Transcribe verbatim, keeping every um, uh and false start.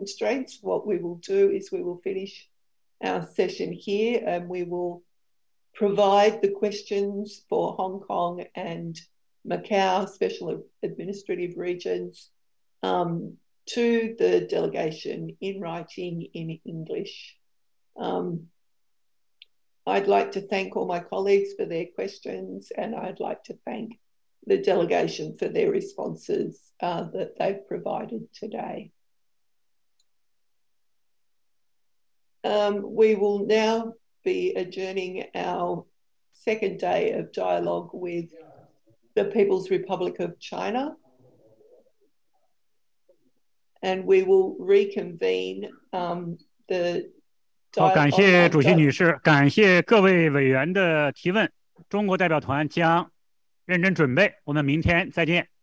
constraints, what we will do is we will finish our session here and we will provide the questions for Hong Kong and Macau special administrative regions um, to the delegation in writing in English. Um, I'd like to thank all my colleagues for their questions, and I'd like to thank the delegation for their responses uh, that they've provided today. Um, we will now be adjourning our second day of dialogue with the People's Republic of China, and we will reconvene um, the 好， dialogue 感 on, 谢 on 主席 di- 女士，感谢各位委员的提问。中国代表团将认真准备，我们明天再见。